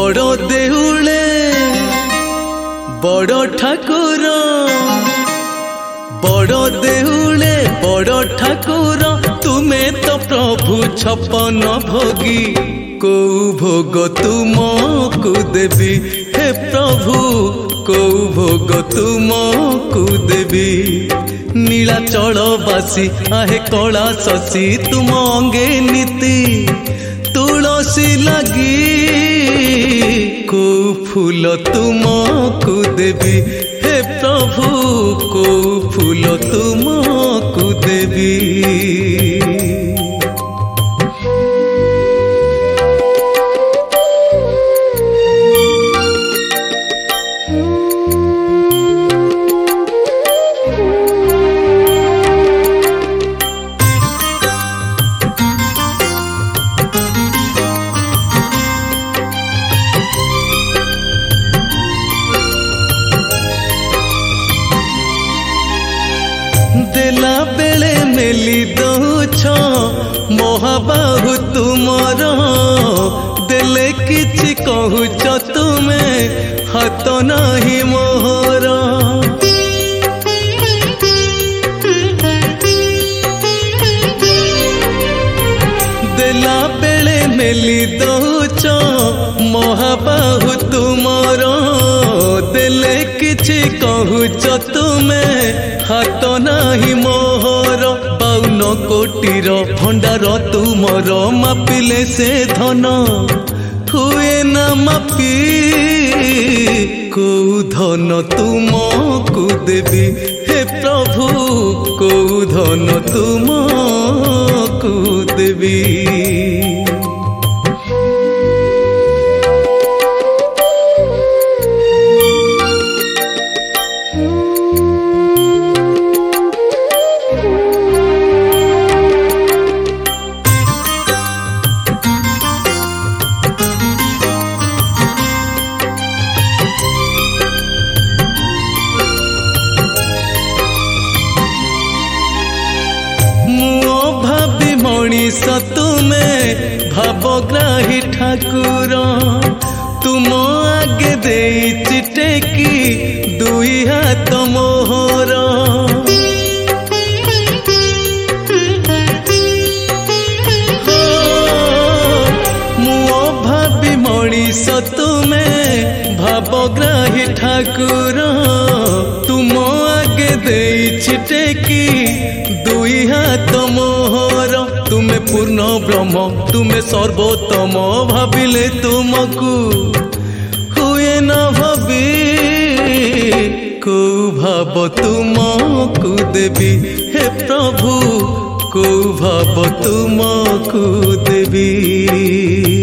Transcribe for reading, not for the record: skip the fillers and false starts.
बड़ देउले बड़ ठाकुर बड़ देउले बड़ ठाकुर तुमे तो प्रभु छपन भोगी को भोग तुमको देवी हे प्रभु को भोग तुमको देवी नीलाचल बासी आहे कला शशि तुम अंगे नीति तुलसी लगी को फूल तुमको देवी हे प्रभु को फूल तुमको देवी। देला बेले मेली दौछ महाबाहु तुमर देले किछि कहूच तुमे हाथ नाही मोहर देला बेले मेली दौछ महाबाहु तुमर देले किछि कहूच तुमे हाथ नाही मोहर बाउन कोटीर भंडार तुमर मापिले से धन हुए न मापी को धन तुमको देवी हे प्रभु को धन तुमको देवी। मनीष तुमे भावग्राही ठाकुर तुम आगे दे चिटेकी दुई हाथ मोहर मुओ भाभी मनीष तुमे भावग्राही ठाकुर तुम आगे दे चिटेकी दुई हाथ मोहर तुमे पूर्ण ब्रह्म तुमे सर्वोत्तम भाविले तुमको हुए न भावी को भाव तुमको देवी हे प्रभु को भाव तुमको देवी।